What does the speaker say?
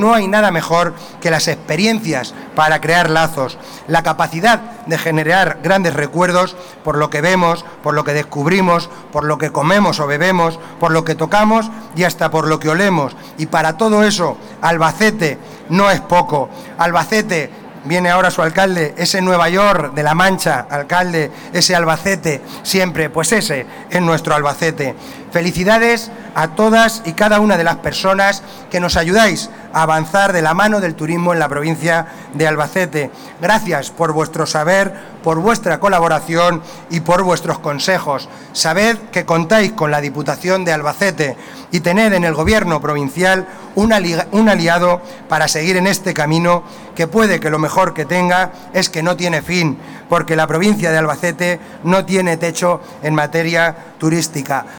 no hay nada mejor que las experiencias para crear lazos, la capacidad de generar grandes recuerdos por lo que vemos, por lo que descubrimos, por lo que comemos o bebemos, por lo que tocamos y hasta por lo que olemos. Y para todo eso, Albacete no es poco. Albacete, viene ahora su alcalde, ese Nueva York de La Mancha, alcalde, ese Albacete, siempre, pues ese es nuestro Albacete. Felicidades a todas y cada una de las personas que nos ayudáis a avanzar de la mano del turismo en la provincia de Albacete. Gracias por vuestro saber, por vuestra colaboración y por vuestros consejos. Sabed que contáis con la Diputación de Albacete y tened en el Gobierno provincial un aliado para seguir en este camino que puede que lo mejor que tenga es que no tiene fin, porque la provincia de Albacete no tiene techo en materia turística.